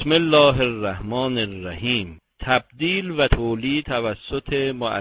بسم الله الرحمن الرحیم. تبدیل و تولید توسط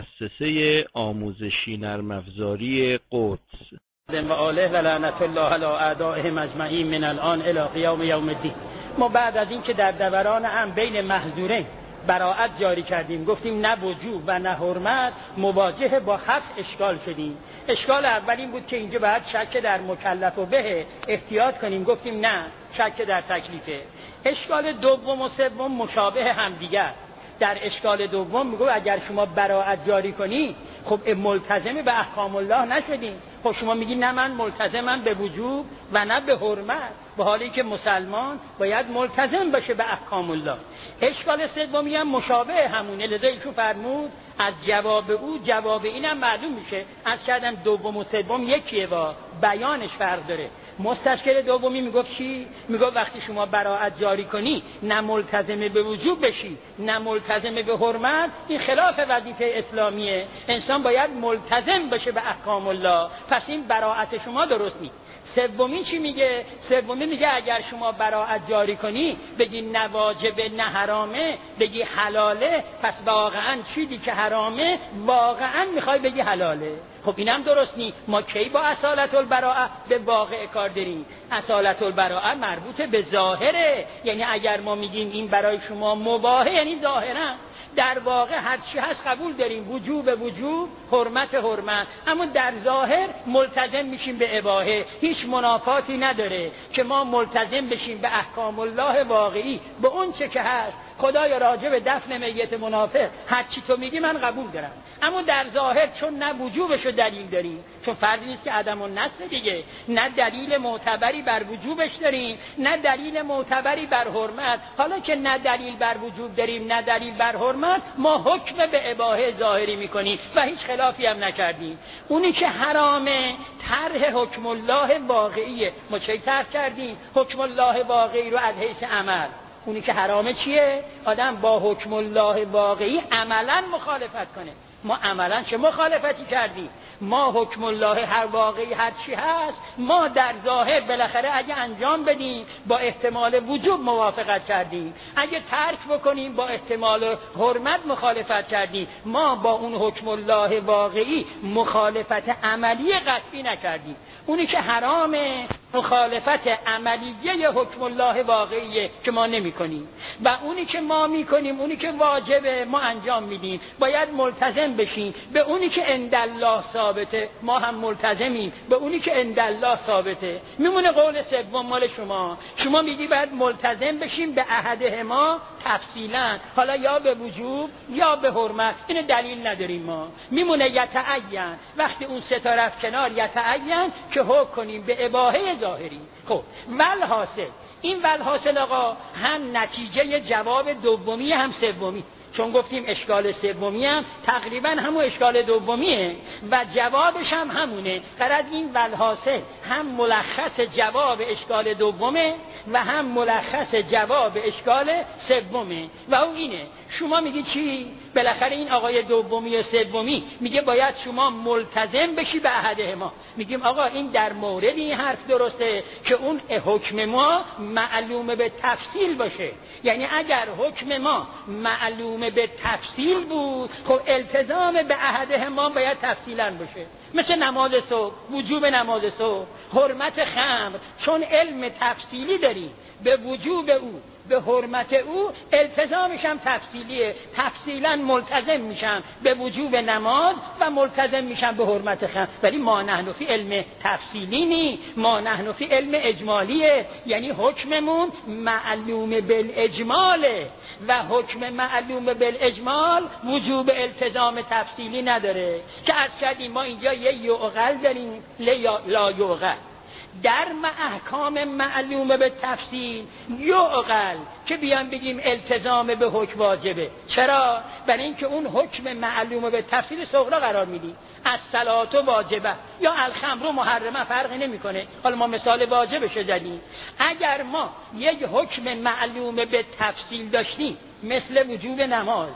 مؤسسه آموزشی نرم افزاری قدس و آله و لعنت الله علی اعدائهم اجمعین من الان الی قیام یوم الدین. ما بعد از این که در دوران هم بین محظورین براءت جاری کردیم، گفتیم نه وجوب و نه حرمت، مواجه با 7 اشکال شدیم. اشکال اول این بود که اینجا باید شک در مکلف و به احتیاط کنیم، گفتیم نه، شک در تکلیفه. اشکال دوم و سوم مشابه هم دیگر. در اشکال دوم میگو اگر شما براءت جاری کنی خب ملتزم به احکام الله نشدین. خب شما میگی نه من ملتزمم به وجوب و نه به حرمت، به حالی که مسلمان باید ملتزم باشه به احکام الله. اشکال سومی هم مشابه همونه، لذا ایشون فرمود از جواب او جواب اینم معلوم میشه. از کردم دوم و سوم یکیه و بیانش فرق داره. مستشکل دومی میگفت چی؟ میگفت وقتی شما براءت جاری کنی نه ملتزم به وجوب بشی نه ملتزم به حرمت، این خلاف وظیفه اسلامیه. انسان باید ملتزم بشه به احکام الله، پس این براءت شما درست نیست. سومی چی میگه؟ سومی میگه اگر شما براءت جاری کنی بگی نه واجبه نه حرامه، بگی حلاله، پس واقعا چیزی که حرامه واقعا میخوای بگی حلاله. خب اینم درست نیست. ما کی با اصالت البراءه به واقع کار داریم؟ اصالت البراءه مربوط به ظاهره، یعنی اگر ما میگیم این برای شما مباهه یعنی ظاهرا. در واقع هر چی هست قبول داریم، وجوب وجوب، حرمت حرمت، اما در ظاهر ملتزم میشیم به اباحه. هیچ منافاتی نداره که ما ملتزم بشیم به احکام الله واقعی، به اون چه که هست. خدایا راجع به دفن میت منافق هر چی تو میگی من قبول دارم، اما در ظاهر چون نه وجوبشو دلیل داریم، چون فردی نیست که عدم النص دیگه، نه دلیل معتبری بر وجوبش داریم نه دلیل معتبری بر حرمت. حالا که نه دلیل بر وجوب داریم نه دلیل بر حرمت، ما حکم به اباحه ظاهری میکنیم و هیچ خلافی هم نکردیم. اونی که حرامه طرح حکم الله واقعیه. ما چه طرح کردیم؟ حکم الله واقعی رو از حیث عمل. اونی که حرامه چیه؟ آدم با حکم الله واقعی عملا مخالفت کنه. ما عملا چه مخالفتی کردیم؟ ما حکم الله هر واقعی هر چی هست ما در ظاهر بالاخره اگه انجام بدیم با احتمال وجوب موافقت کردیم، اگه ترک بکنیم با احتمال حرمت مخالفت کردیم. ما با اون حکم الله واقعی مخالفت عملی قطعی نکردیم. اونی که حرامه مخالفت عملیه حکم الله واقعیه که ما نمی کنیم، و اونی که ما می کنیم، اونی که واجبه ما انجام میدیم، باید ملتزم بشیم به اونی که عند الله ثابته. ما هم ملتزمیم به اونی که عند الله ثابته. میمونه قول سوم مال شما. شما میگی باید ملتزم بشیم به احدهما تفصیلا، حالا یا به وجوب یا به حرمت. اینو دلیل نداریم. ما میمونه یتعین. وقتی اون سه طرف کنار یتعین که حکم کنیم به اباحه ظاهری. خب والحاصل، این والحاصل آقا هم نتیجه جواب دومی هم سومی، چون گفتیم اشکال سومی هم تقریبا همون اشکال دومیه و جوابش هم همونه. قرار این والحاصل هم ملخص جواب اشکال دومه و هم ملخص جواب اشکال سومه، و اون اینه. شما میگی چی؟ بالاخره این آقای دومی و سومی میگه باید شما ملتزم بشی به احدهما. میگیم آقا این در مورد این حرف درسته که اون حکم ما معلوم به تفصیل باشه. یعنی اگر حکم ما معلوم به تفصیل بود، خب التزام به احدهما باید تفصیلا باشه. مثل نماز صبح، وجوب نماز صبح، حرمت خمر، چون علم تفصیلی داریم به وجوب او به حرمت او، التزامش هم تفصیلیه. تفصیلا ملتزم میشم به وجوب نماز و ملتزم میشم به حرمت خمر. ولی ما نحن فی علم تفصیلی نی، ما نحن فی علم اجمالیه. یعنی حکممون معلوم بالاجماله و حکم معلوم بالاجمال وجوب التزام تفصیلی نداره. که از کردیم ما اینجا یه یعقل داریم لا یعقل. در احکام معلوم به تفصیل یعقل که بیان بگیم التزام به حکم واجبه. چرا؟ برای اینکه اون حکم معلوم به تفصیل صغرا قرار میدیم. الصلاة واجبه یا الخمر محرمه فرقی نمیکنه. حالا ما مثال واجبش زدیم. اگر ما یک حکم معلوم به تفصیل داشتیم مثل وجوب نماز،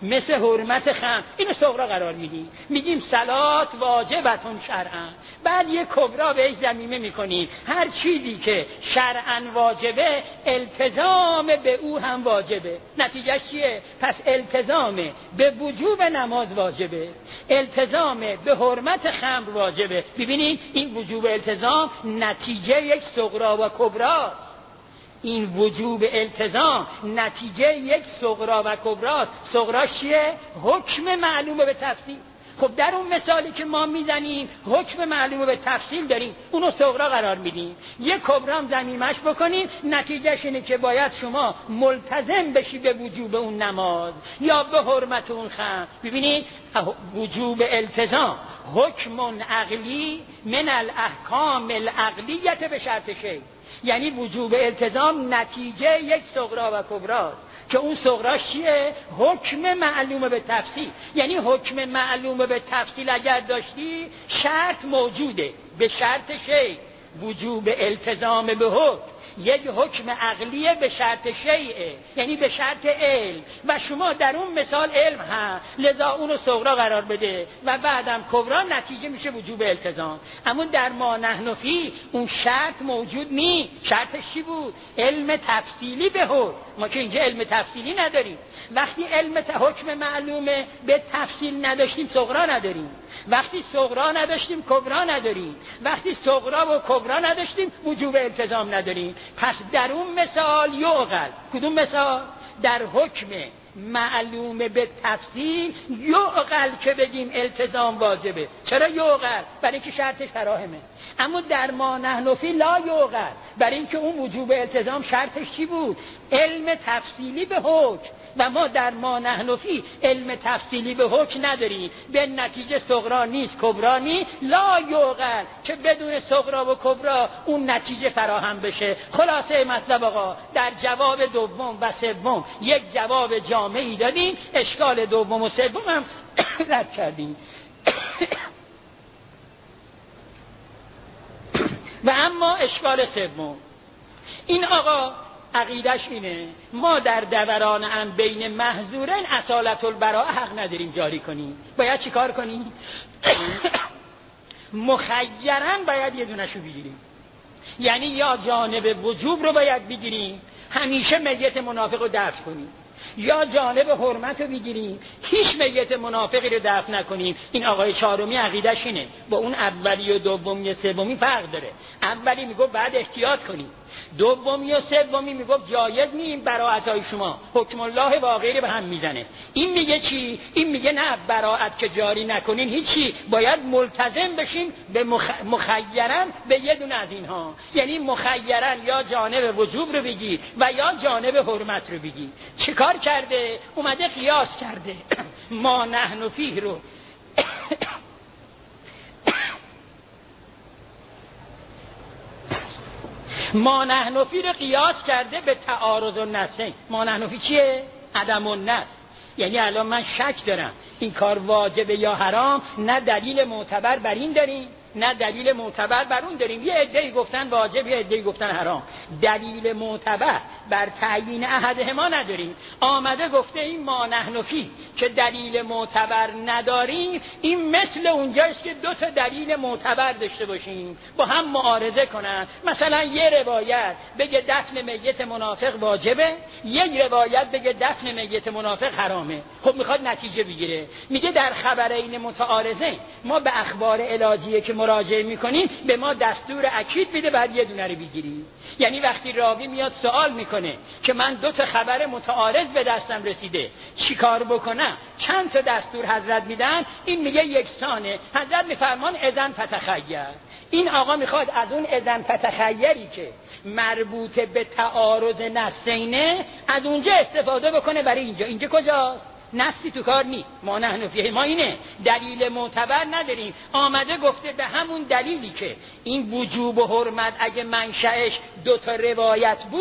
مثل حرمت خمر، اینو صغرا قرار میدیم، میگیم صلات واجبتون شرعا. بعد یه کبرا بهش ضمیمه میکنیم، هر چیزی که شرعا واجبه التزام به او هم واجبه. نتیجه چیه؟ پس التزام به وجوب نماز واجبه، التزام به حرمت خمر واجبه. ببینید این وجوب التزام نتیجه یک صغرا و کبرا، این وجوب التزام نتیجه یک صغرا و کبراست. صغرا چیه؟ حکم معلومه به تفصیل. خب در اون مثالی که ما میزنیم حکم معلومه به تفصیل داریم، اونو صغرا قرار میدیم، یک کبرام ضمیمش بکنیم، نتیجهش اینه که باید شما ملتزم بشی به وجوب اون نماز یا به حرمت اون خمر. ببینید وجوب التزام حکم عقلی من الاحکام العقلیت به شرط شیء، یعنی وجوب التزام نتیجه یک صغرا و کبراست که اون صغراش چیه؟ حکم معلومه به تفصیل. یعنی حکم معلومه به تفصیل اگر داشتی شرط موجوده به شرط شیء. وجوب التزام به حکم یک حکم عقلیه به شرط شیء، یعنی به شرط علم، و شما در اون مثال علم ها، لذا اونو صغرا قرار بده و بعدم کبرا، نتیجه میشه وجوب التزام. اما در ما نحن فی اون شرط موجود نی. شرطش چی بود؟ علم تفصیلی به حکم. ما که اینجا علم تفصیلی نداریم. وقتی علم حکم معلومه به تفصیل نداشتیم صغرا نداریم، وقتی صغرا نداشتیم کبرا نداریم، وقتی صغرا و کبرا نداشتیم وجوب التزام نداریم. پس در اون مثال یعقل. کدوم مثال؟ در حکم معلوم به تفصیل یعقل که بگیم التزام واجبه. چرا یعقل؟ برای اینکه شرطش فراهمه. اما در ما نحن فی لا یعقل، برای اینکه اون وجوب التزام شرطش چی بود؟ علم تفصیلی به حکم، و ما در ما نحن فی علم تفصیلی به حکم نداریم. به نتیجه صغرا نیست کبرا نیست، لا یعقل که بدون صغرا و کبرا اون نتیجه فراهم بشه. خلاصه مطلب آقا در جواب دوم و سوم یک جواب جامعی دادیم، اشکال دوم و سوم هم رد کردیم. و اما اشکال سوم، این آقا عقیدش اینه ما در دوران هم بین محظورین اصالت البراءه حق نداریم جاری کنیم. باید چی کار کنیم؟ مخیراً باید یه دونشو بگیریم، یعنی یا جانب وجوب رو باید بگیریم، همیشه میت منافق رو دفع کنیم، یا جانب حرمت رو بگیریم، هیچ میت منافقی رو دفع نکنیم. این آقای چهارمی عقیدش اینه. با اون اولی و دومی سومی فرق داره. اولی میگه بعد احتیاط کنیم، دومی و سومی میگه جایز نیم براءتای شما، حکم الله و غیره به هم میزنه. این میگه چی؟ این میگه نه براءت که جاری نکنین هیچی، باید ملتزم بشین به مخیراً به یه دونه از اینها، یعنی مخیراً یا جانب وجوب رو بگی و یا جانب حرمت رو بگی. چیکار کرده؟ اومده قیاس کرده ما نحن فیه رو ما نحن فی رو قیاس کرده به تعارض النصین. ما نحن فی چیه؟ عدم النص. یعنی الان من شک دارم این کار واجبه یا حرام، نه دلیل معتبر بر این داریم نه دلیل معتبر بر اون داریم. یه عده‌ای گفتن واجب، یه عده‌ای گفتن حرام. دلیل معتبر بر تعیین احدهما نداریم. آمده گفته این ما نحن فی که دلیل معتبر نداریم، این مثل اونجاست که دو تا دلیل معتبر داشته باشیم با هم معارضه کنن. مثلا یه روایت بگه دفن میت منافق واجبه، یک روایت بگه دفن میت منافق حرامه. خب میخواد نتیجه بگیره، میگه در خبرین متعارضه ما به اخبار علاجیه که مراجعه میکنیم به ما دستور اکید میده بعد یه دونه رو بگیریم. یعنی وقتی راوی میاد سوال میکنه که من دو تا خبر متعارض به دستم رسیده چی کار بکنم، چند تا دستور حضرت میدن؟ این میگه یکسانه. حضرت میفرمان اذن فتخیر. این آقا میخواد از اون اذن فتخیری که مربوط به تعارض نصینه از اونجا استفاده بکنه برای اینجا کجاست؟ نصی تو کار نی. ما نحن فیه ما اینه دلیل معتبر نداریم. آمده گفته به همون دلیلی که این وجوب و حرمت اگه منشأش دو تا روایت بود،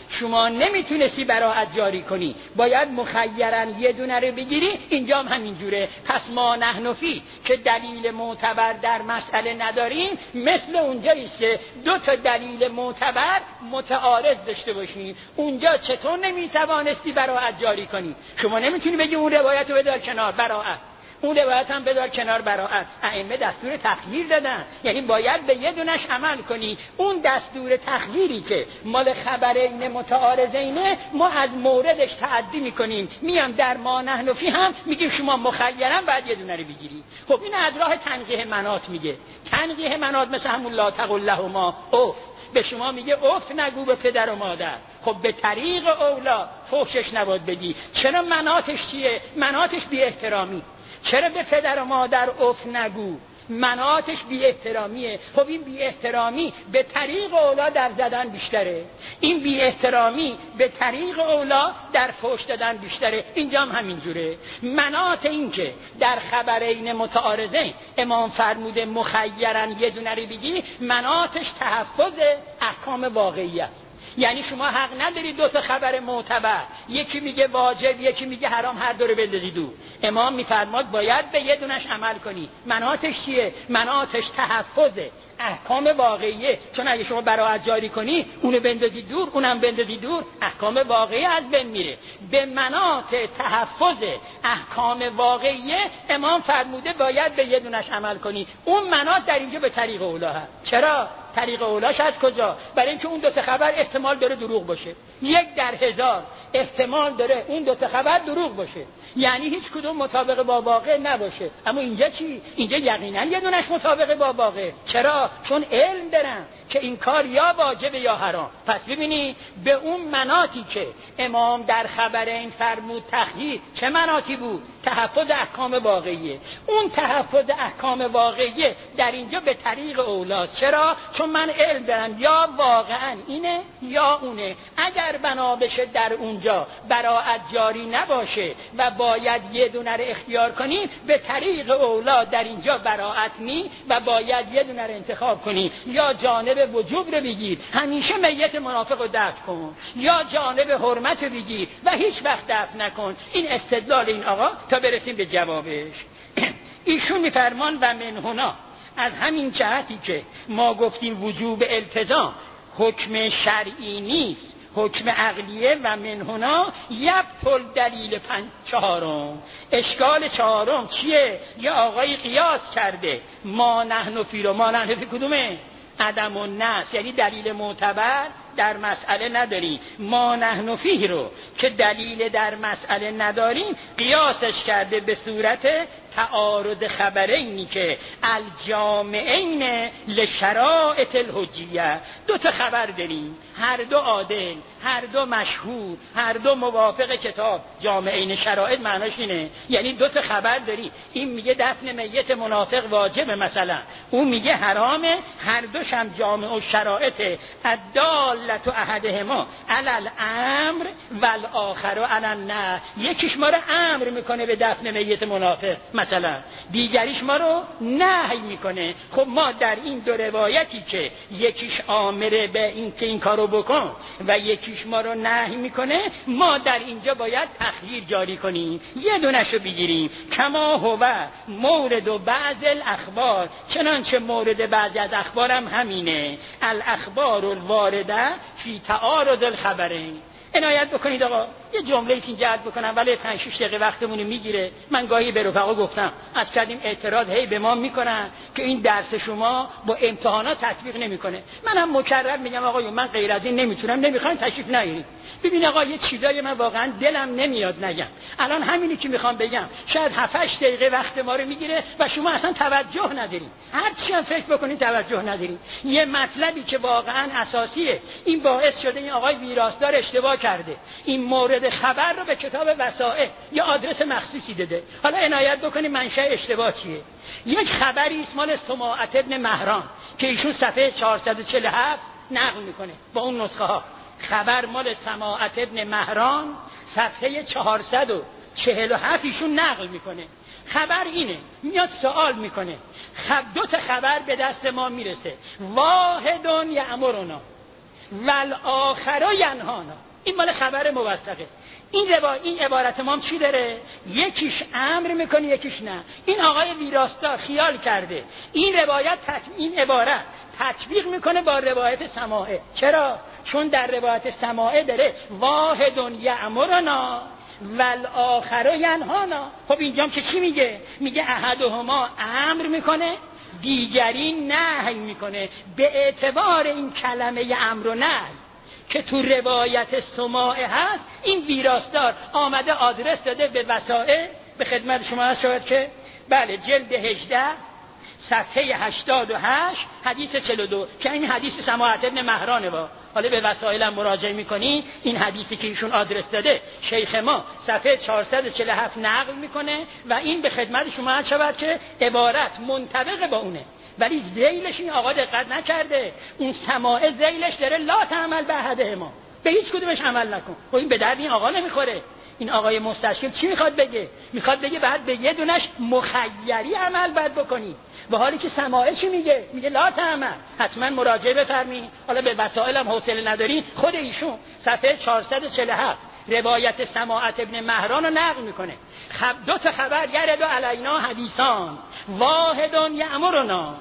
شما نمیتونستی براءت جاری کنی، باید مخیراً یه دونه رو بگیری. اینجا هم همینجوره. پس ما نحن فی که دلیل معتبر در مسئله نداریم، مثل اونجاییست که دو تا دلیل معتبر متعارض داشته باشیم. اونجا چطور نمیتوانستی براءت جاری کنی؟ شما نمیتونی بگی اون روایت رو بدار کنار براءت، اون روایت هم بدار کنار براءت. ائمه دستور تخییر دادن، یعنی باید به یه دونش عمل کنی. اون دستور تخییری که مال خبرین متعارضینه ما از موردش تعدی میکنیم، میام در ما نحن فی هم میگیم شما مخیرا باید یه دونه رو بگیری. خب این از راه تنقیح مناط میگه. تنقیح مناط مثل همون لا تقل لهما اوف، به شما میگه اوف نگو به پدر و مادر. خب به طریق اولا فحشش نباید بگی. چرا مناطش چیه؟ مناطش بی احترامی. چرا به پدر و مادر اوف نگو؟ مناطش بی احترامیه. خب این بی احترامی به طریق اولا در زدن بیشتره، این بی احترامی به طریق اولا در فحش دادن بیشتره. اینجا هم همینجوره. مناط این که در خبرین متعارضین امام فرموده مخیراً یه دونه رو بگی، مناطش تحفظ احکام واقعی است. یعنی شما حق نداری دو تا خبر معتبر، یکی میگه واجب یکی میگه حرام، هر دو رو بندازی دور. امام میفرماد باید به یه دونش عمل کنی. مناطش چیه؟ مناطش تحفظ احکام واقعیه. چون اگه شما براءت جاری کنی اونو بندازی دور اونم بندازی دور، احکام واقعی از بین میره. به مناط تحفظ احکام واقعیه امام فرموده باید به یه دونش عمل کنی. اون مناط در اینجا به طریق اولا هست. چرا؟ طریق اولاش از کجا؟ برای اینکه اون دو تا خبر احتمال داره دروغ باشه. 1 در 1000 احتمال داره اون دو تا خبر دروغ باشه، یعنی هیچ کدوم مطابق با واقع نباشه. اما اینجا چی؟ اینجا یقینا یه دونش مطابق با واقع. چرا؟ چون علم دارن که این کار یا واجب یا حرام. پس ببینی به اون مناطی که امام در خبرین فرمود تخییر، چه مناطی بود؟ تحفظ احکام واقعیه. اون تحفظ احکام واقعیه در اینجا به طریق اولاست. چرا؟ چون من علم دارم یا واقعا اینه یا اونه. اگر بنا بشه در اونجا براءت جاری نباشه و باید یه دونه رو اختیار کنی، به طریق اولا در اینجا براءت نی و باید یه دونه رو انتخاب کنی. یا جانب وجوب رو بگیر، همیشه میت منافق رو دفع کن، یا جانب حرمت رو بگیر و هیچ وقت دفع نکن. این استدلال این آقا تا برسیم به جوابش. ایشون میفرمان و من هنا، از همین جهتی که ما گفتیم وجوب التزام حکم شرعی نیست، حکم عقلیه، و من هنا یبطل دلیل 4. اشکال 4 چیه؟ یه آقای قیاس کرده ما نحن فی رو. ما نحن فی کدومه؟ عدم النص، یعنی دلیل معتبر در مسئله نداریم. ما نحن فیه رو که دلیل در مسئله نداریم قیاسش کرده به صورت تعارض خبرینی که الجامعین لشرائط الحجیه. 2 تا خبر داریم، هر دو عادل، هر دو مشهور، هر دو موافق کتاب. جامعین شرائط معناش اینه، یعنی 2 تا خبر داری. این میگه دفن میت منافق واجبه مثلا، اون میگه حرامه. هر دوش هم جامع و شرائط الدالت و احدهما علی الامر والآخر علی النهی. یکیش ما رو امر میکنه به دفن میت منافق مثلا، دیگریش ما رو نهی میکنه. خب ما در این 2 روایتی که یکیش آمره به این که این کارو بکن و یکیش ما رو نهی میکنه، ما در اینجا باید تخییر جاری کنیم، یه دونشو بگیریم. کما هو مورد و بعض الاخبار، چنانچه مورد بعضی از اخبارم همینه. الاخبار الوارده فی تعارض الخبرین. عنایت بکنید آقا، یه جمله اینجا عرض بکنم ولی 5-6 دقیقه وقتمون میگیره. من گاهی به رفقا گفتم از کردیم اعتراض هی به ما میکنن که این درس شما با امتحانات تطبیق نمیکنه. منم مکرر میگم آقا من غیر از این نمیتونم، نمیخوام تشریف نیارید. ببین آقا یه چیزایی من واقعا دلم نمیاد نگم. الان همینی که میخوام بگم شاید 7-8 دقیقه وقت ما رو میگیره و شما اصلا توجه ندارین. هر چی هم فکر بکنین توجه ندارین. یه مطلبی که واقعا اساسیه، این باعث شده این آقای ویراستار اشتباه کرده. این مورد خبر رو به کتاب وسائل یا آدرس مخصوصی داده. حالا عنایت بکنید منشأ اشتباه چیه. یک خبری است مال سماعة ابن مهران که ایشون صفحه 447 نقل میکنه با اون نسخه ها. خبر مال سماعة ابن مهران صفحه 447 ایشون نقل میکنه. خبر اینه، میاد سوال میکنه. 2 تا خبر به دست ما میرسه. واحد یأمرنا، والآخر ینهانا. این مال خبر موثقه. این عبارت ما چی داره؟ یکیش امر میکنه یکیش نه. این آقای ویراستار خیال کرده این عبارت تطبیق میکنه با روایت سماعه. چرا؟ چون در روایت سماعه داره واحد یأمرنا والآخر ینهانا. خب اینجا که چی میگه؟ میگه احدهما امر میکنه دیگری نهی میکنه. به اعتبار این کلمه امر و نهی که تو روایت سماعه هست، این ویراستار آمده آدرس داده به وسائل. به خدمت شما هست شاید که بله جلد 18 صفحه 88 حدیث 42 که این حدیث سماعه ابن مهرانه. حالا به وسائل هم مراجعه میکنی، این حدیثی که ایشون آدرس داده شیخ ما صفحه 447 نقل میکنه و این به خدمت شما هست شود که عبارت منطبق با اونه. ولی ذیلش این آقا دقت نکرده. اون سماعه ذیلش داره لا تعمل به احدهما، به هیچ کدومش عمل نکن. خب این به درد این آقا نمیخوره. این آقای مستشکل چی میخواد بگه؟ میخواد بگه بعد به یه دونش مخیری عمل باید بکنی، به حالی که سماعه چی میگه؟ میگه لا تعمل. حتما مراجعه بفرمایید. حالا به وسائل هم حوصله نداری، خود ایشون صفحه 447 روایت سماعه ابن مهران رو نقل میکنه. دو تا خبر یرد علینا حدیثان واحد یأمرنا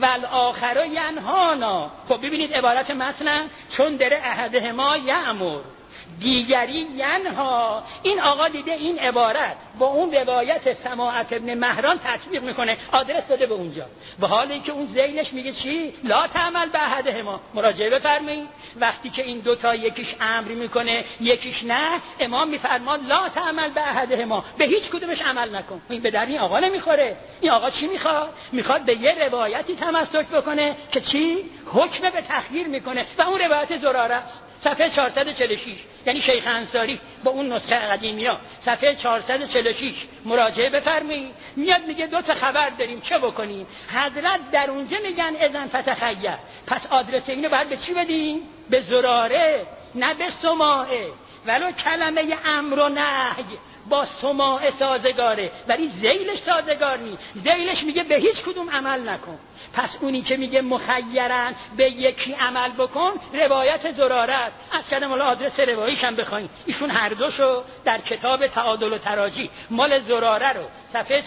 والآخر ینهانا. خب ببینید عبارت متن، چون داره احدهما یأمر دیگری ینها، این آقا دیده این عبارت با اون روایت سماعه ابن مهران تطبیق میکنه، آدرس داده به اونجا، به حالی که اون ذیلش میگه چی؟ لا تعمل به احدهما. مراجعه بفرمایید. وقتی که این دوتا یکیش امر میکنه یکیش نه، امام میفرماد لا تعمل به احدهما، به هیچ کدومش عمل نکن. این به در این آقا نمیخوره. این آقا چی میخواد؟ میخواد به یه روایتی تمسک بکنه که چی؟ حکم به تخییر میکنه و اون روایت زراره صفحه 446. یعنی شیخ انصاری با اون نسخه قدیمی ها صفحه 446 مراجعه بفرمایید. میاد میگه دو تا خبر داریم چه بکنیم؟ حضرت در اونجا میگن اذن فتخیر، پس آدرس اینو باید به چی بدیم؟ به زراره، نه به سماعه. ولو کلمه امر و نهی با سماعه سازگاره ولی ذیلش سازگار نیست. ذیلش میگه به هیچ کدوم عمل نکن. پس اونی که میگه مخیرن به یکی عمل بکن روایت زراره است. از کدام الان آدرس رواییش هم بخواین، ایشون هر دوشو در کتاب تعادل و تراجی مال زراره رو صفحه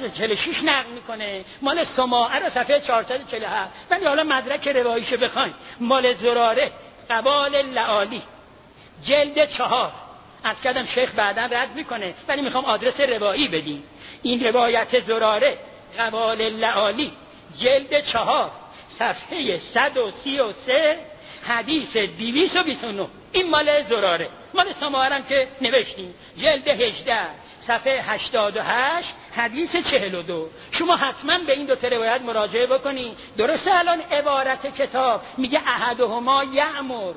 446 نقل میکنه، مال سماعه رو صفحه 447. ولی حالا مدرک رواییشو بخواین، مال زراره قبال لعالی جلد 4 از کدام شیخ بعداً رد میکنه، ولی میخوام آدرس روایی بدیم. این روایت زراره قبال لعالی جلد 4 صفحه 133 حدیث 229. این مال زراره. مال سماعه هم که نوشتیم جلد 18 صفحه 88 حدیث 42. شما حتما به این دو تا روایت مراجعه بکنید. درسته الان عبارت کتاب میگه احدهما یأمر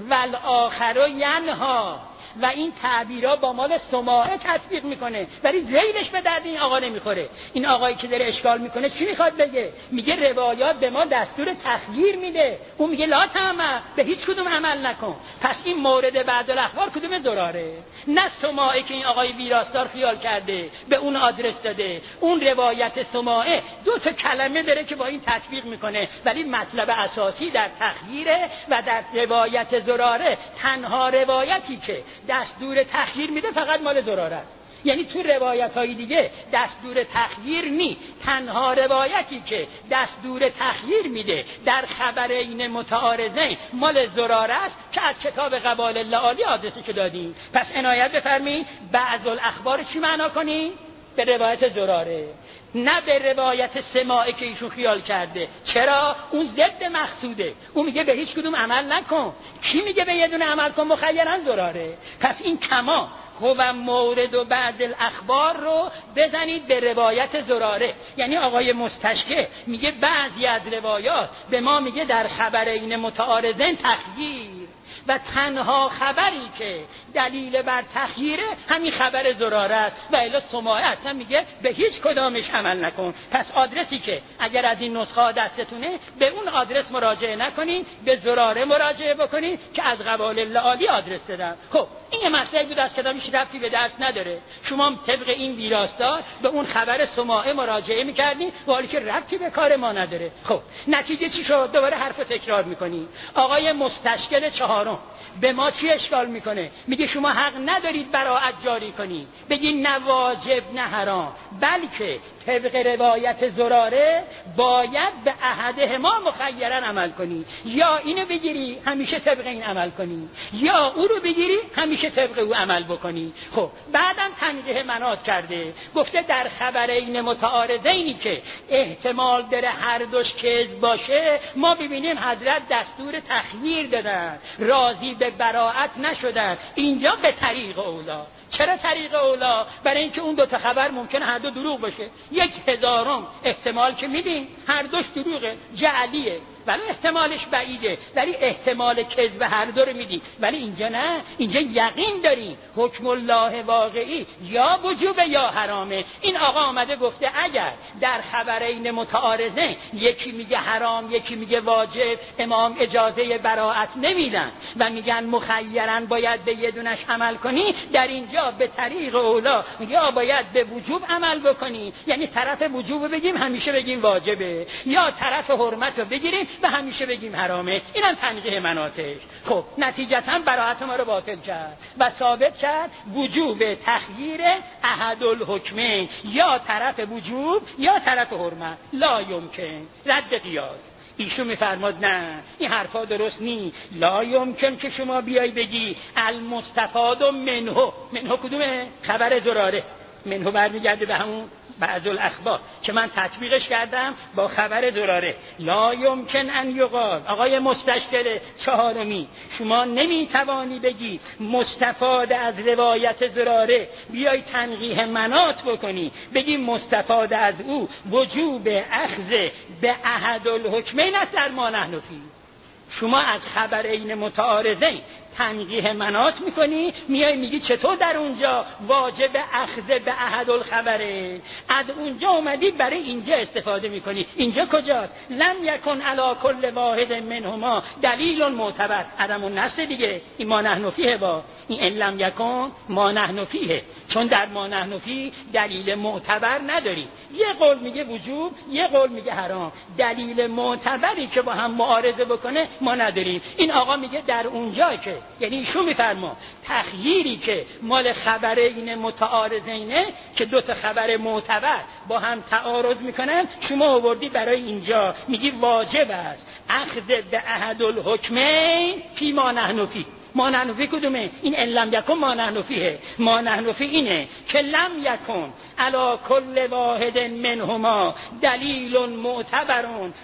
والآخر ینها و این تعبیرها با مال سماعه تطبیق میکنه، ولی ذیلش به درد این آقا نمیخوره. این آقایی که داره اشکال میکنه چی میخواد بگه؟ میگه روایات به ما دستور تخییر میده، اون میگه لا تعمل، به هیچ کدوم عمل نکن. پس این مورد بعد الاخبار کدوم زراره؟ نه سماعه که این آقای ویراستار خیال کرده به اون آدرس داده. اون روایت سماعه دو تا کلمه داره که با این تطبیق میکنه، ولی مطلب اساسی در تخییره و در روایت زراره تنها روایتی که دستور تخییر میده فقط مال زراره است. یعنی تو روایت های دیگه دستور تخییر نی. تنها روایتی که دستور تخییر میده در خبرین متعارضین مال زراره است که از کتاب قبال لعالی آدرسی که دادیم. پس عنایت بفرمایید بعض الاخبار چی معنا کنی؟ به روایت زراره، نه به روایت سماعه که ایشون خیال کرده. چرا؟ اون ضد مقصوده. اون میگه به هیچ کدوم عمل نکن. کی میگه به یه دونه عمل کن؟ مخیرن زراره. پس این کما و مورد و بعد الاخبار رو بزنید به روایت زراره. یعنی آقای مستشکل میگه بعضی از روایات به ما میگه در خبرین متعارضین تخییر و تنها خبری که دلیل بر تخییره همین خبر زراره است و الا سماعه اصلا میگه به هیچ کدامش عمل نکن. پس آدرسی که اگر از این نسخه دستتونه به اون آدرس مراجعه نکنین، به زراره مراجعه بکنین که از قبال لعالی آدرس دادن. خب این یه مسئله بود از کتابش ربطی به درس نداره. شما طبق این ویراستار به اون خبر سماعه مراجعه می‌کردین ولی که ربطی به کار ما نداره. خب نتیجه چی شد؟ دوباره حرف تکرار می‌کنی. آقای مستشکل چهارم به ما چی اشکال میکنه؟ میگه شما حق ندارید براءت جاری کنی، بگین نه واجب نه حرام، بلکه طبق روایت زراره باید به احدهما مخیرا عمل کنی، یا اینو بگیری همیشه طبق این عمل کنی یا او رو بگیری همیشه طبق او عمل بکنی. خب بعدم تنقیح مناط کرده، گفته در خبرین متعارضینی که احتمال داره هر دوش کذب باشه ما ببینیم حضرت دستور تخییر دادن، راضی به براءت نشدن، اینجا به طریق اولا. چرا طریق اولا؟ برای اینکه اون دو تا خبر ممکنه هر دو دروغ باشه. 1/1000 احتمال که میدین هر دوش دروغه، جعلیه، ولی احتمالش بعیده، ولی احتمال کذب هر دو رو میدی. ولی اینجا نه، اینجا یقین داری حکم الله واقعی یا وجوب یا حرامه. این آقا آمده گفته اگر در خبرین متعارضه یکی میگه حرام یکی میگه واجب، امام اجازه براءت نمیدن و میگن مخیرن باید به یه دونش عمل کنی، در اینجا به طریق اولا یا باید به وجوب عمل بکنی، یعنی طرف وجوب بگیم همیشه بگیم واجبه، یا طرف حرمت رو بگیریم و همیشه بگیم حرامه. اینم تنقیح مناطش. خب نتیجتا براءت ما رو باطل کرد و ثابت کرد وجوب تخییر احد الحکمین، یا طرف وجوب یا طرف حرمت، لا یمکن. رد قیاس. ایشون میفرماد نه این حرفا درست نی، لا یمکن که شما بیای بگی المستفاد منه. منه کدومه؟ خبر زراره. منه برمیگرده به همون بعض الاخبار که من تطبیقش کردم با خبر زراره. لا یمکن ان یقال، آقای مستشکل چهارمی، شما نمیتوانی بگی مستفاد از روایت زراره بیای تنقیح مناط بکنی بگی مستفاد از او وجوب اخذ به احد الحکمین است در ما نحن فیه. شما از خبرین متعارضین تنقیح مناط میکنی، میای میگی چطور در اونجا واجب اخذ به احد الخبره، از اونجا اومدی برای اینجا استفاده میکنی. اینجا کجاست؟ لم یکن علی کل واحد منهما دلیل معتبر. عدم النص دیگه، این ما نحن فیه، با این ان لم یکن ما نحن فیه، چون در ما نحن فیه دلیل معتبر نداریم. یه قول میگه وجوب یه قول میگه حرام، دلیل معتبری که با هم معارضه بکنه ما نداریم. این آقا میگه در اونجا که، یعنی ایشون میفرما تخییری که مال خبرین متعارضینه که دو تا خبر معتبر با هم تعارض میکنن، شما آوردی برای اینجا میگی واجب است اخذ به احد الحکمین فی ما نحن فیه. ما نحن فیه کدومه؟ این ان لم یکن ما نحن فیه. ما نحن فیه اینه که لم یکن علی کل واحد منهما دلیل معتبر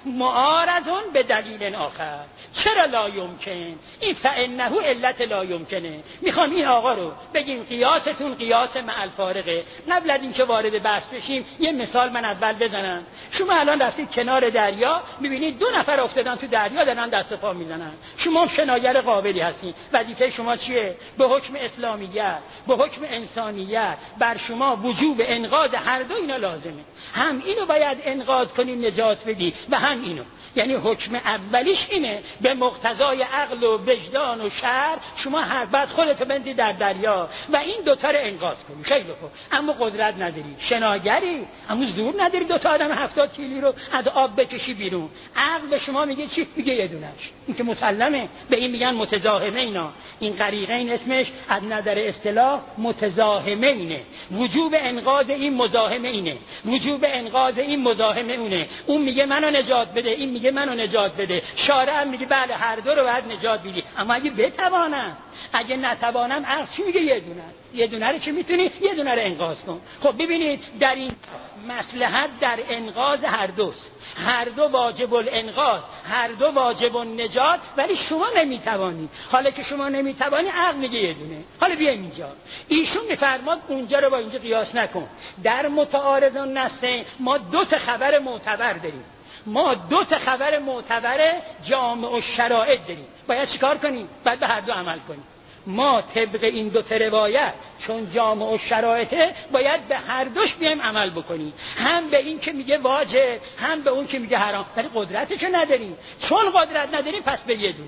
معارض به دلیل آخر. چرا لا یمکن؟ این فانه علت لا یمکنه. میخوام این آقا رو بگیم قیاستون قیاس مع الفارقه. قبل از اینکه وارد بحث بشیم یه مثال من اول بزنم. شما الان رفتید کنار دریا، میبینید 2 نفر افتادن تو دریا دارن دست و پا میزنن. شما شناگر قابلی هستین، وظیفه شما چیه؟ به حکم اسلامیت، به حکم انسانیت بر شما وجوب انقاذ هر دو اینا لازمه. هم اینو باید انقاذ کنی نجات بدی و هم اینو. یعنی حکم اولیش اینه به مقتضای عقل و وجدان و شرع شما هر بعد خودت بندی در دریا و این دوتا رو انقاذ کنی. خیلی خوب، اما قدرت نداری، شناگری، اما زور نداری 2 تا آدم 70 کیلو رو از آب بکشی بیرون. عقل به شما میگه چی؟ میگه یه دونش. این که مسلمه، به این میگن متزاحمه. اینا این غریقین اسمش از نظر اصطلاح متزاحمه اینه. وجوب انقاذ این مزاحمه اینه، وجوب انقاذ این مزاحمه اونه. اون میگه منو نجات بده، این میگه منو نجات بده. شارع هم میگه بله هر دو رو باید نجات بدی، اما اگه بتوانم، اگه نتوانم عقل چی میگه؟ یه دونه رو که میتونی یه دونه رو انقاذ کن. خب ببینید در این مصلحت در انقاذ هر دوست، هر دو واجب الانقاذ، هر دو واجب النجات، ولی شما نمیتوانی. حالا که شما نمیتوانی عقل میگه یه دونه. حالا بیایم اینجا، ایشون میفرماد اونجا رو با اینجا قیاس نکن. در متعارض النصین ما 2 تا خبر معتبر داریم، ما 2 تا خبر معتبر جامع الشرائع داریم. باید چیکار کنیم؟ باید به هر دو عمل کنیم. ما طبق این 2 تا روایت چون جامع الشرائعه باید به هر دوش بیایم عمل بکنیم، هم به این که میگه واجب هم به اون که میگه حرام، ولی قدرتشو نداریم. چون قدرت نداریم پس به یه دونه.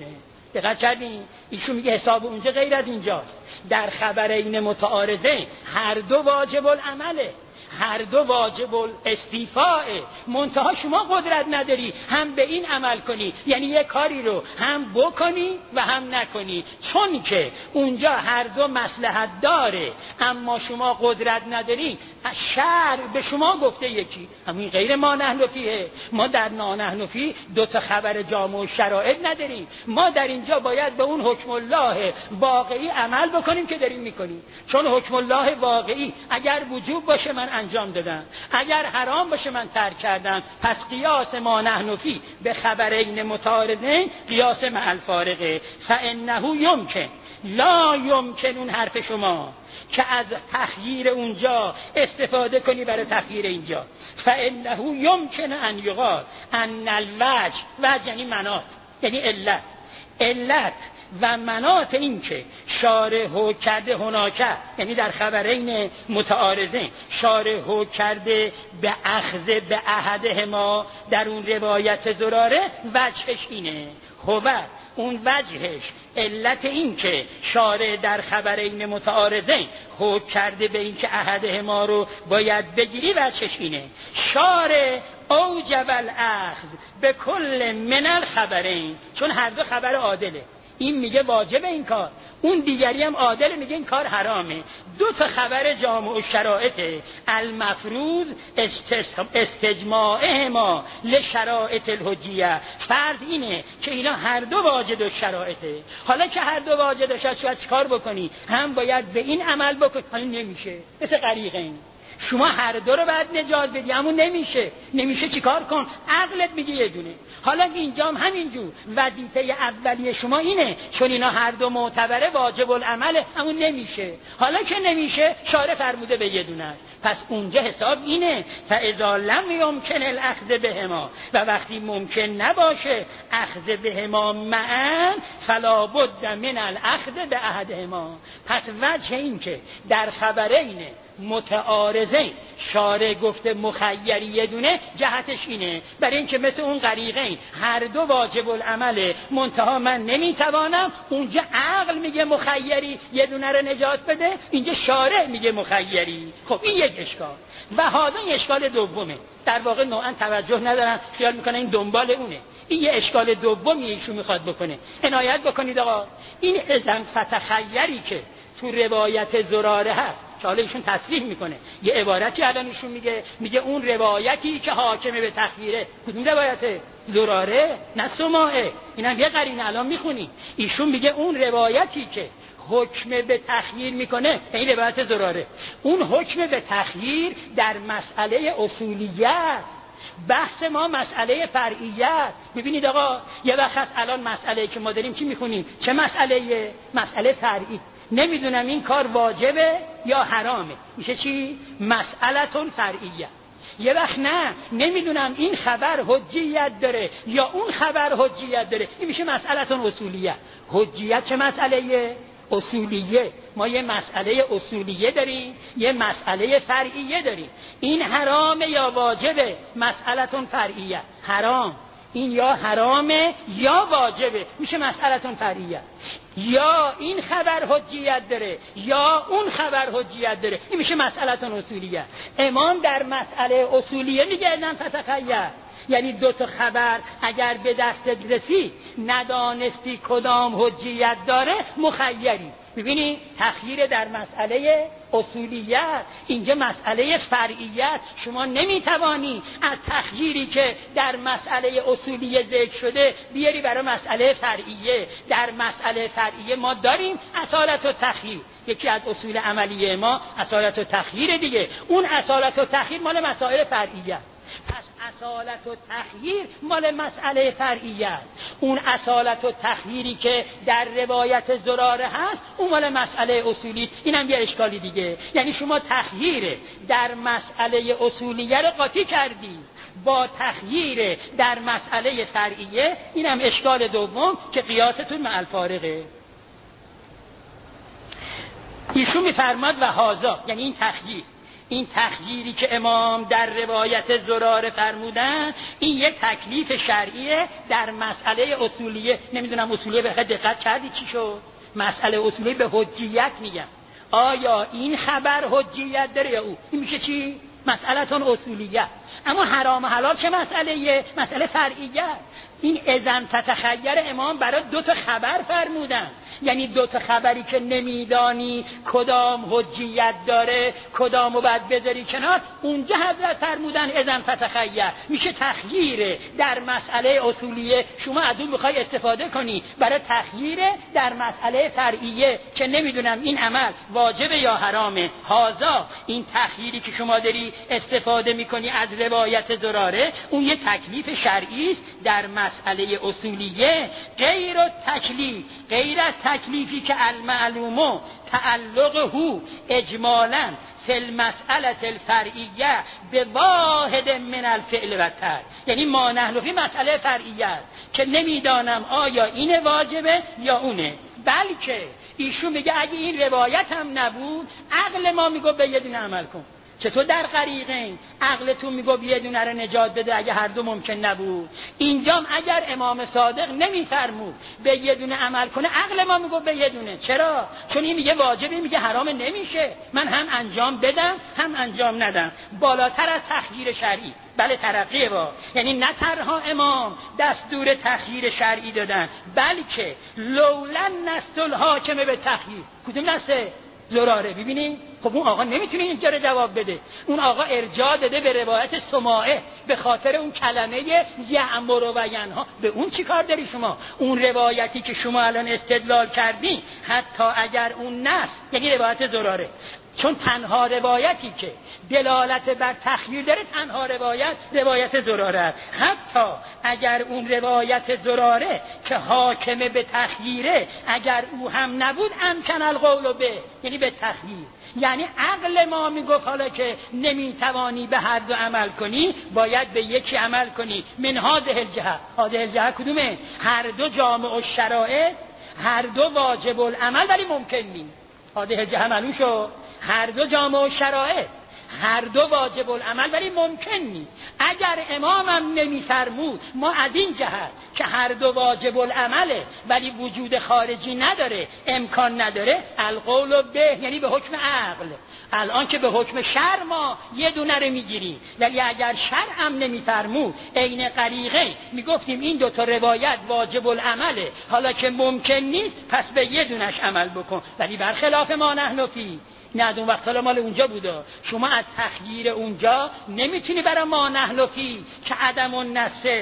دقت کردین؟ ایشون میگه حساب اونجا غیر از اینجاست. در خبرین متعارضین هر دو واجب العمله، هر دو واجب الاستیفاء، منتها شما قدرت نداری هم به این عمل کنی، یعنی یه کاری رو هم بکنی و هم نکنی، چون که اونجا هر دو مصلحت داره اما شما قدرت نداری. شرع به شما گفته یکی، همین غیر ما نحنفیه. ما در نانحنفی دو تا خبر جامع و شرایط نداریم. ما در اینجا باید به اون حکم الله واقعی عمل بکنیم که داریم میکنیم، چون حکم الله واقعی اگر وجوب باشه من انجام دادم، اگر حرام باشه من ترک کردم. پس قیاس ما نحنفی به خبرین متعارضین قیاس مع الفارقه. فانه یمکن، لا یمکن اون حرف شما که از تخییر اونجا استفاده کنی برای تخییر اینجا. فانه یمکن ان یقال ان الوجه، وجه یعنی مناط، یعنی علت و مناط این که شارع کرده هناکه، یعنی در خبرین متعارضین شارع کرده به اخذ به احدهما در اون روایت زراره، وجهش اینه. اون وجهش علت این که شارع در خبرین متعارضین حکم کرده به این که احدهما رو باید بگیری، وجهش اینه شارع اوجب الاخذ به کل من الخبرین، چون هر دو خبر عادله. این میگه واجب این کار، اون دیگری هم عادل میگه این کار حرامه. دو تا خبر جامع و شرائط المفروض استجماعهما لشرائط الحجیه. فرض اینه که اینا هر دو واجد و شرائطه. حالا که هر دو واجد و شرائط چیکار بکنی؟ هم باید به این عمل بکنی، حالا نمیشه، مثل غریقین شما هر دو رو باید نجات بدی، همون نمیشه چیکار کن؟ عقلت میگه یه دونه. حالا اینجا هم همینجور وظیفه اولیه شما اینه، چون اینا هر دو معتبره واجب العمله، همون نمیشه. حالا که نمیشه شارع فرموده به یه دونه، پس اونجا حساب اینه فاذا لم یمکن الاخذ بهما، و وقتی ممکن نباشه اخذ بهما معا فلا بد من الاخذ به احدهما. پس وجه این که در خبرین متعارضین شارع گفته مخیری یه دونه، جهتش اینه برای اینکه مثل اون غریقین هر دو واجب العمله، منتها من نمیتوانم. اونجا عقل میگه مخیری یه دونه رو نجات بده، اینجا شارع میگه مخیری. خب این یک اشکال. و هذا اشکال دومه، در واقع نوعا توجه ندارن، خیال میکنن این دنبال اونه. این یه اشکال دومی ایشون میخواد بکنه. عنایت بکنید آقا، این اذن فتخیری که تو روایت زراره هست که حالا ایشون تصریح میکنه، یه عبارتی الان ایشون میگه اون روایتی که حاکمه به تخییره. کدوم روایته؟ زراره نه سماعه. اینم یه قرینه الان میخونی. ایشون میگه اون روایتی که حکم به تخییر میکنه این روایت زراره. اون حکم به تخییر در مسئله اصولیه است، بحث ما مسئله فرعیت. میبینید آقا یه وقت الان مسئله که ما داریم چی میخونیم؟ چه مسئله؟ مسئله فرعی. نمیدونم این کار واجبه یا حرامه، میشه چی؟ مسئلتون فرعیه. یه وقت نه، نمیدونم این خبر حجیت داره یا اون خبر حجیت داره، این میشه مسئلتون اصولیه. حجیت چه مسئله؟ اصولیه. ما یه مسئله اصولیه داریم، یه مسئله فرعیه داریم. این حرامه یا واجبه؟ مسئلتون فرعیه. حرام، این یا حرامه یا واجبه، میشه مسئلتون فرعیه. یا این خبر حجیت داره یا اون خبر حجیت داره، این میشه مسئلتون اصولیه. امام در مسئله اصولیه میگه نه فتخیر، یعنی دو تا خبر اگر به دستت رسید ندانستی کدام حجیت داره مخیری. ببینی تخییر در مسئله اصولیت، اینجا مسئله فرعیت. شما نمیتوانی از تخییری که در مسئله اصولیه ذکر شده بیاری برای مسئله فرعیه. در مسئله فرعیه ما داریم اصالت و تخییر، یکی از اصول عملیه ما اصالت و تخییر دیگه. اون اصالت و تخییر مال مسائل فرعیه. پس اصالت و تخییر مال مسئله فرعیت. اون اصالت و تخییری که در روایت زراره هست اون مال مسئله اصولی. اینم یه اشکالی دیگه، یعنی شما تخییر در مسئله اصولیه رو قاطی کردی با تخییر در مسئله فرعیه. اینم اشکال دوم که قیاستون مع الفارقه. ایشون میفرماد و هازا، یعنی این تخییر این تخییری که امام در روایت زراره فرمودن این یک تکلیف شرعیه در مسئله اصولیه. نمیدونم اصولیه به دقت کردی چی شد؟ مسئله اصولی به حجیت میگم. آیا این خبر حجیت داره یا او؟ این میشه چی؟ مسئله‌تون اصولیت. اما حرام و حلال چه مسئله؟ مسئله فرعیه. این اذن تتخیر امام برای 2 تا خبر فرمودن، یعنی 2 تا خبری که نمیدانی کدام حجیت داره کدامو باید بذاری کنار، اونجا حضرت فرمودن اذن تتخیر میشه تخییر در مسئله اصولیه، شما از اون بخوای استفاده کنی برای تخییر در مسئله فرعیه که نمیدونم این عمل واجبه یا حرامه. هازا این تخییری که شما داری استفاده میکنی از روایت زراره اون یه تکلیف شرعی است در مسئله اصولیه، غیر التکلیف، غیر از تکلیفی که المعلوم تعلقه اجمالا فی المسئله الفرعیه به واحد من الفعل و ترک. یعنی ما نحن فی مسئله فرعیه که نمیدانم آیا این واجبه یا اونه، بلکه ایشون میگه اگه این روایت هم نبود عقل ما میگه به یه دونه عمل کن. چطور در غریقین عقلتون میگو یه دونه رو نجات بده اگه هر دو ممکن نبود؟ اینجام اگر امام صادق نمیفرمود به یه دونه عمل کنه عقل ما میگو به یه دونه. چرا؟ چون این میگه واجبه، میگه حرام نمیشه، من هم انجام بدم هم انجام ندم، بالاتر از تخییر شرعی. بله ترقیه با، یعنی نه تنها امام دستور تخییر شرعی دادن بلکه لولا نص الحاکم به تخییر. کدوم نصه؟ زراره. ببینید خب اون آقا نمیتونه اینجا رو جواب بده. اون آقا ارجاع داده به روایت سماعه به خاطر اون کلمه یأمر و ینها. به اون چی کار داری شما؟ اون روایتی که شما الان استدلال کردی حتی اگر اون نص، یعنی روایت زراره، چون تنها روایتی که دلالت بر تخییر داره تنها روایت زراره، حتی اگر اون روایت زراره که حاکمه به تخییره اگر او هم نبود امکن القول به، یعنی به تخییر. یعنی عقل ما میگفت حالا که نمیتوانی به هر دو عمل کنی باید به یکی عمل کنی. من هذه الجهه، هذه الجهه کدومه؟ هر دو جامع الشرائع، هر دو واجب العمل ولی ممکن نیست. هذه الجهه معلوم شو، هر دو جامع الشرائع، هر دو واجب العمل ولی ممکن نیست. اگر امامم نمیفرمود ما از این جهت که هر دو واجب العمله ولی وجود خارجی نداره، امکان نداره، القول به، یعنی به حکم عقل. الان که به حکم شرع ما یه دونه رو میگیریم، ولی اگر شرع هم نمیفرمود عین غریقه میگفتیم این 2 تا روایت واجب العمله، حالا که ممکن نیست پس به یه دونش عمل بکن. ولی برخلاف ما نحن فی، نه اون وقت حالا مال اونجا بوده، شما از تخییر اونجا نمیتونی برای ما نحن فی که عدم النص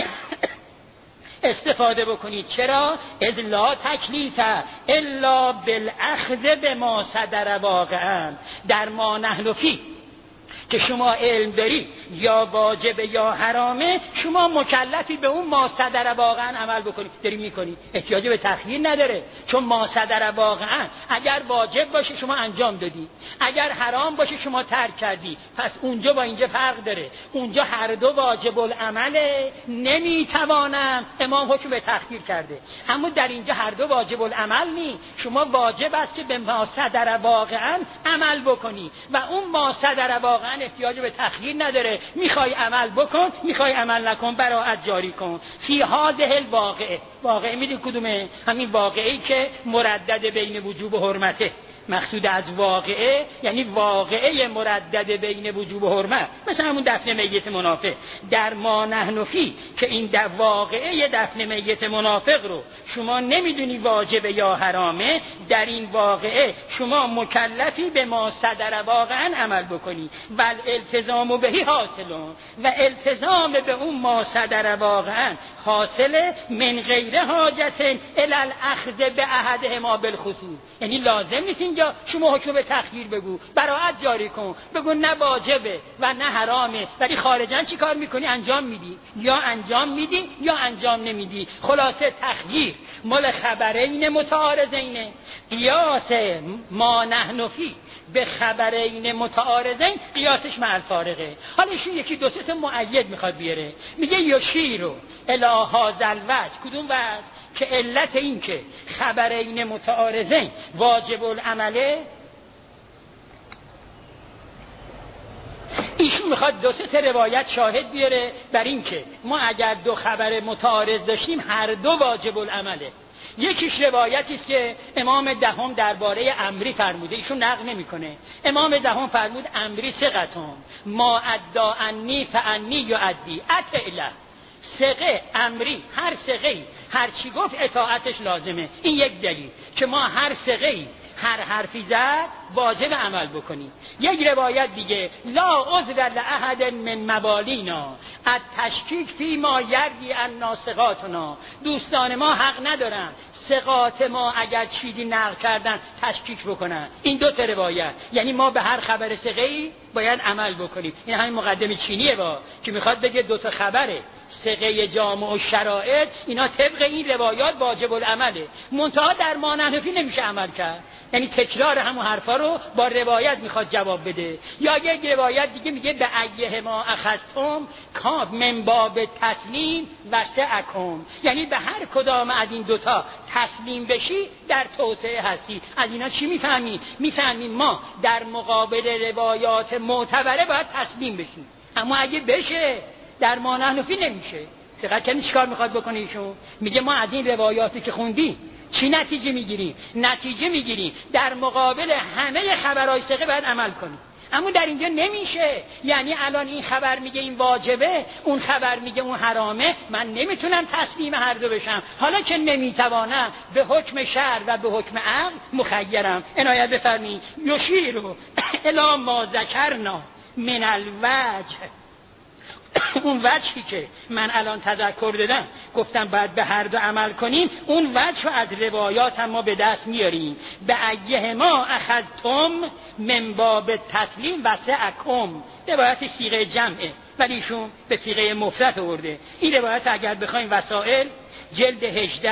استفاده بکنید. چرا؟ اذ لا تکلیف الا بالاخذ بما صدر واقعا. در ما نحن فی که شما علم داری یا واجب یا حرامه، شما مکلفی به اون ما صدر واقعا عمل بکنی. داری میکنی، احتیاج به تخییر نداره، چون ما صدر واقعا اگر واجب باشه شما انجام دادی، اگر حرام باشه شما ترک کردی. پس اونجا با اینجا فرق داره، اونجا هر دو واجب العمله، نمیتوانم، امام حکم به تخییر کرده. اما در اینجا هر دو واجب العمل نی، شما واجب است که به ما صدر واقعا عمل بکنی و اون ما صدر واقعا احتیاج به تخییر نداره. میخوای عمل بکن، میخوای عمل نکن، براءت جاری کن. فی هذه الواقعه، واقعه میدونی کدومه؟ همین واقعی که مردد بین وجوب و حرمته. مقصود از واقعه یعنی واقعه مردد بین وجوب و حرمت، مثل همون دفن میت منافق. در ما نحن فی که این واقعه دفن میت منافق رو شما نمیدونی واجب یا حرامه، در این واقعه شما مکلفی به ما صدر واقعا عمل بکنی و الالتزام بهی حاصلون، و التزام به اون ما صدر واقعا حاصله من غیر حاجت الی الاخذ به احدهما بالخصوص. یعنی لازم نیست اینجا شما حکم به تخییر بگو، براءت جاری کن، بگو نه واجبه و نه حرامه، ولی خارجاً چی کار میکنی؟ انجام میدی، یا انجام میدی یا انجام نمیدی. خلاصه تخییر مال خبرین متعارضین، قیاس ما نحن فی به خبرین متعارضین قیاسش مع الفارقه. حالا ایشون یکی 2 تا مؤید میخواد بیاره، میگه یشیرو الی هذا الوجه. کدوم وجه؟ که علت این که خبرین متعارضین واجب العمله ایشون میخواد دو سه تا روایت شاهد بیاره بر این که ما اگر دو خبر متعارض داشتیم هر دو واجب العمله. یکیش روایتی است که امام دهم درباره عمری فرموده، ایشون نقل نمیکنه. امام دهم فرمود عمری ثقتون ما ادعا انی فانی یؤدی اطعله. ثقه عمری، هر ثقه هر چی گفت اطاعتش لازمه. این یک دلیل که ما هر ثقه هر حرفی زد واجب عمل بکنیم. یک روایت دیگه لا عذر لاحد من موالینا التشکیک فی ما یروی عنا ثقاتنا. دوستان ما حق ندارن ثقات ما اگر چیزی نقل کردن تشکیک بکنن. این دو تا روایت، یعنی ما به هر خبر ثقه‌ای باید عمل بکنیم. این همین مقدمه چینیه که میخواد بگه دو تا خبره ثقه جامع و شرائط اینا طبق این روایات واجب العمله. منتها در مانحنفی نمیشه عمل کرد، یعنی تکرار همون حرفا رو با روایت میخواد جواب بده. یا یک روایت دیگه میگه به ایه ما اخذتم کاب من باب تسلیم وسعکم، یعنی به هر کدام از این دوتا تسلیم بشی در توسعه هستی. از اینا چی میفهمیم؟ میفهمیم ما در مقابل روایات معتبره باید تسلیم بشیم، اما اگه بشه در مانحنفی نمیشه. دقیقاً کنی چیکار میخواد بکنه ایشون؟ میگه ما از این روایاتی که خوندیم چی نتیجه میگیریم؟ نتیجه میگیریم در مقابل همه خبرهای ثقه باید عمل کنیم. اما در اینجا نمیشه، یعنی الان این خبر میگه این واجبه، اون خبر میگه اون حرامه، من نمیتونم تسلیم هر دو بشم. حالا که نمیتوانم به حکم شرع و به حکم عقل مخیرم. عنایت بفرمایید یشیرو الی ما ذکرنا من الوجه. اون وجهی که من الان تذکر دادم گفتم باید به هر دو عمل کنیم، اون وجه رو از روایات هم ما به دست میاریم. به ایه ما اخذتم من باب تسلیم وسعکم. روایت صیغه جمعه ولی ایشون به صیغه مفرد آورده. این روایت اگر بخوایم وسائل جلد 18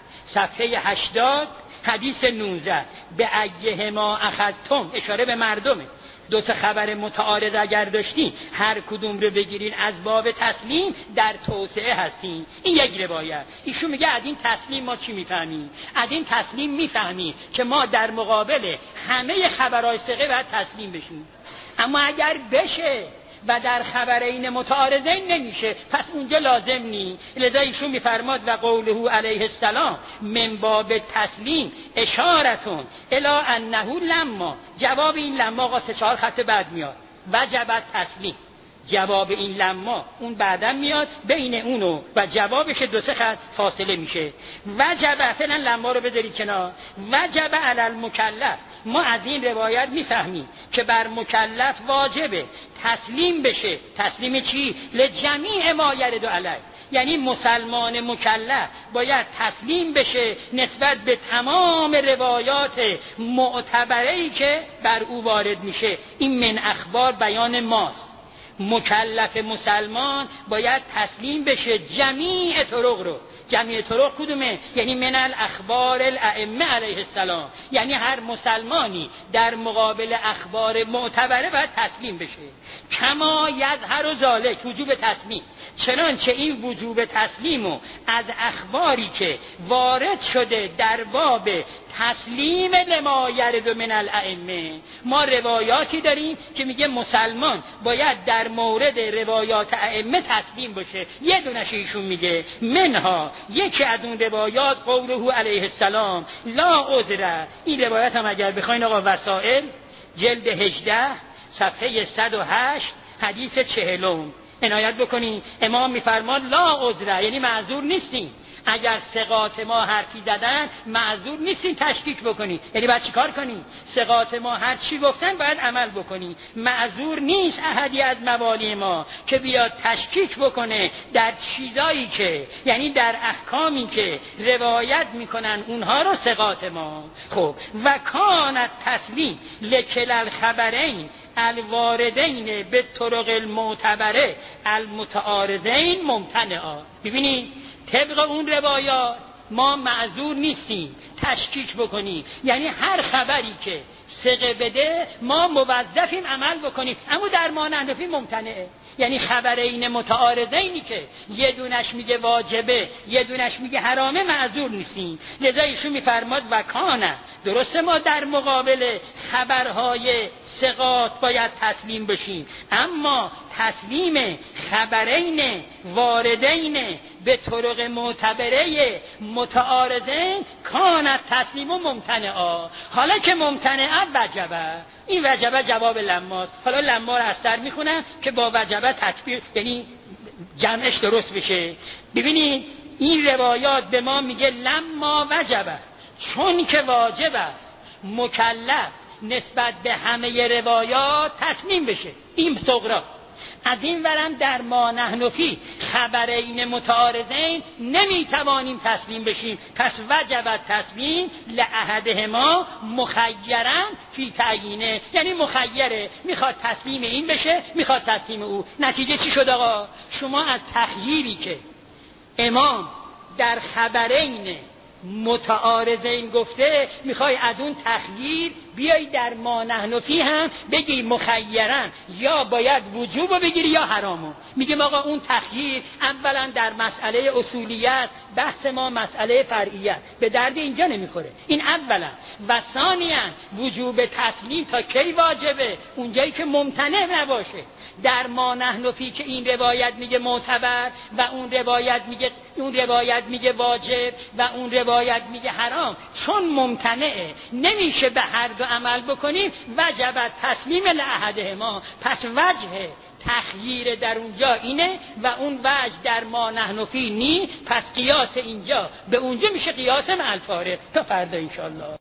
صفحه 80 حدیث 19 به ایه ما اخذتم اشاره به مردمه. دو تا خبر متعارض اگر داشتین هر کدوم رو بگیرین از باب تسلیم در توسعه هستین. این یک روایت. ایشون میگه از این تسلیم ما چی میفهمیم؟ از این تسلیم میفهمیم که ما در مقابل همه خبرهای ثقه باید تسلیم بشیم. اما اگر بشه و در خبرین متعارضین نمیشه پس اونجا لازم نی. لذا ایشون میفرماد و قوله علیه السلام من باب تسلیم اشارتون الی انه لما. جواب این لما آقا 3-4 خط بعد میاد وجبت تسلیم. جواب این لما اون بعدم میاد، بین اونو و جوابش 2-3 خط فاصله میشه. وجب فعلا لما رو بذارید کنار. وجب علی المکلف. ما از این روایت میفهمیم که بر مکلف واجبه تسلیم بشه. تسلیم چی؟ لجمیع ما یرد علیه. یعنی مسلمان مکلف باید تسلیم بشه نسبت به تمام روایات معتبره‌ای که بر او وارد میشه. این من اخبار بیان ماست. مکلف مسلمان باید تسلیم بشه جمیع طرق رو. جمیع طرق کدومه؟ یعنی من الاخبار الائمه علیه السلام، یعنی هر مسلمانی در مقابل اخبار معتبره باید تسلیم بشه. کما یظهر ذلک وجوب تسلیم، چنانچه این وجوب تسلیمو از اخباری که وارد شده در باب تسلیم لما یرد من الائمه. ما روایاتی داریم که میگه مسلمان باید در مورد روایات ائمه تسلیم باشه. یه دونش ایشون میگه منها، یکی از اون روایات قوله علیه السلام لا عذر. این روایت هم اگر بخواین آقا وسائل جلد 18 صفحه 108 حدیث 40 عنایت بکنین. امام میفرمان لا عذر، یعنی معذور نیستین. اگر ثقات ما حرفی دادن معذور نیستین تشکیک بکنی. یعنی باید چیکار کنی؟ ثقات ما هر چی گفتن باید عمل بکنی. معذور نیست احدی از موالی ما که بیاد تشکیک بکنه در چیزایی که، یعنی در احکامی که روایت میکنن اونها رو ثقات ما. خب و کانت تسلیم لکل الخبرین الواردین به طرق المعتبره المتعارضین ممتنعا. ببینید طبق اون روایات ما معذور نیستیم تشکیک بکنیم، یعنی هر خبری که ثقه بده ما موظفیم عمل بکنیم، اما در مانحنفی ممتنعه. یعنی خبرین متعارضینی که یه دونش میگه واجبه یه دونش میگه حرامه معذور نیستیم. لذا ایشون میفرماد و کانه، درسته ما در مقابل خبرهای ثقات باید تسلیم بشیم، اما تسلیم خبرین واردین به طرق معتبره متعارضین کانت تسلیم و ممتنعا. حالا که ممتنعه وجبه، این وجبه جواب لماست. حالا لما رو از سر میخونم که با وجبه تکبیر یعنی جمعش درست بشه. ببینید این روایات به ما میگه لما وجبه، چون که واجب است مکلف نسبت به همه روایات تسلیم بشه. این صغرا. از این ورم در ما نحن فی خبرین متعارضین نمیتوانیم تسلیم بشیم، پس وجب تسلیم لأحدهما مخیرا فی تعیینه، یعنی مخیره، میخواد تسلیم این بشه میخواد تسلیم او. نتیجه چی شد آقا؟ شما از تخییری که امام در خبرین متعارضین گفته میخوای از اون تخییر بیای در ما نحن فی هم بگی مخیرن، یا باید وجوب بگیری یا حرامو. میگیم آقا اون تخییر اولا در مسئله اصولیت، بحث ما مسئله فرعیت، به درد اینجا نمیخوره. این اولا. و ثانیا وجوب تسلیم تا کی واجبه؟ اونجایی که ممتنع نباشه. در ما نحن فی که این روایت میگه معتبر و اون روایت میگه واجب و اون روایت میگه حرام، چون ممتنعه نمیشه به هر دو عمل بکنیم، وجب تسلیم لأحدهما. پس وجه تخییر در اونجا اینه و اون وجه در ما نحن فی نی. پس قیاس اینجا به اونجا میشه قیاس مع الفارق. تا فردا انشالله.